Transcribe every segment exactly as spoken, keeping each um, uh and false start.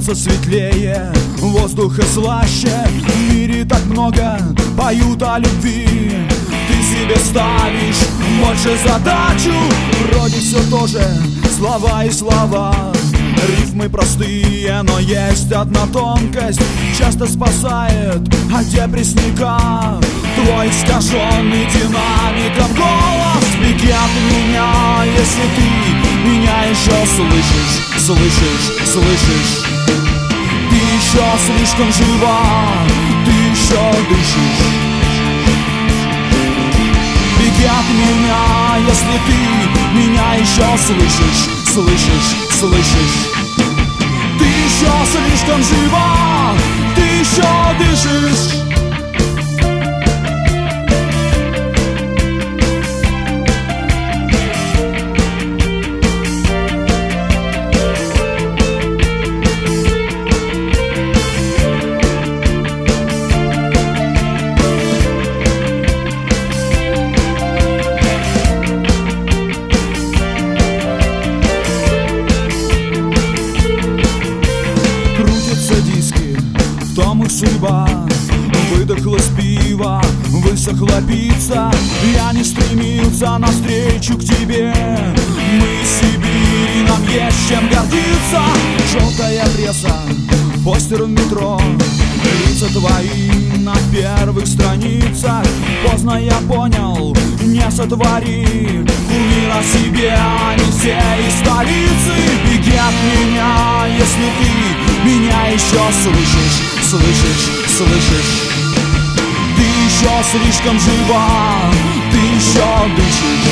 становится светлее, воздуха слаще. В мире так много поют о любви. Ты себе ставишь больше задачу. Вроде все тоже слова и слова, рифмы простые, но есть одна тонкость, часто спасает от депрессника. Твой искаженный динамиком голос беги от меня, если ты меня еще слышишь, слышишь, слышишь. Ты еще слишком жива, ты еще дышишь. Беги от меня, если ты меня еще слышишь, слышишь, слышишь. Ты еще слишком жива, ты еще дышишь. В том их судьба, выдохлась пиво, высохла пицца. Я не стремился навстречу к тебе. Мы из Сибири, нам есть чем гордиться. Желтая пресса, постер в метро, лица твои на первых страницах. Поздно я понял, не сотвори кумира себе, они все из столицы. Беги от меня, если ты меня еще слышишь, слышишь, слышишь. Ты еще слишком жива, ты еще дышишь.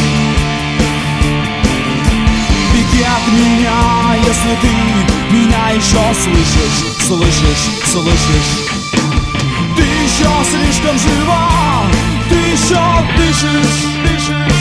Беги от меня, если ты меня еще слышишь, слышишь, слышишь. Ты еще слишком жива, ты еще дышишь, дышишь.